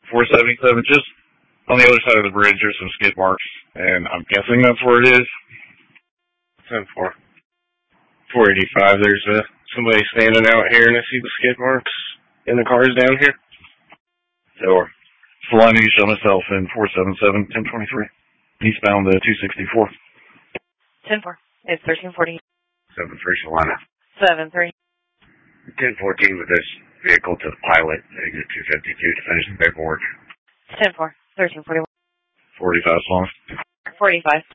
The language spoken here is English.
477, just on the other side of the bridge, there's some skid marks, and I'm guessing that's where it is. 10-4. 485, there's somebody standing out here, and I see the skid marks in the cars down here. Or Salina, show myself in 477, 1023. Eastbound to 264. 10-4. It's 1340. 7-3, Salina. 7-3. 10-14 with this vehicle to the pilot, exit 252 to finish the paperwork. 10-4. 1341. 45 long. 45.